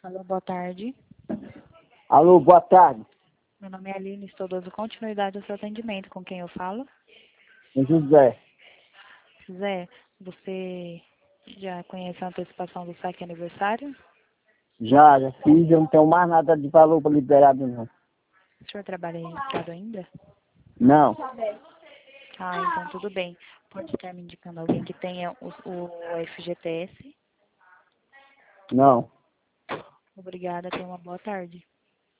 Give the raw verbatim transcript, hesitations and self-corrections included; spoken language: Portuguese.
Alô, boa tarde. Alô, boa tarde. Meu nome é Aline, estou dando continuidade ao seu atendimento. Com quem eu falo? José. Zé, você já conhece a antecipação do saque aniversário? Já, já fiz, eu não tenho mais nada de valor para liberado, não. O senhor trabalha registrado ainda? Não, Ah, então tudo bem. Pode estar me indicando alguém que tenha o, o F G T S? não. Obrigada, tenha uma boa tarde.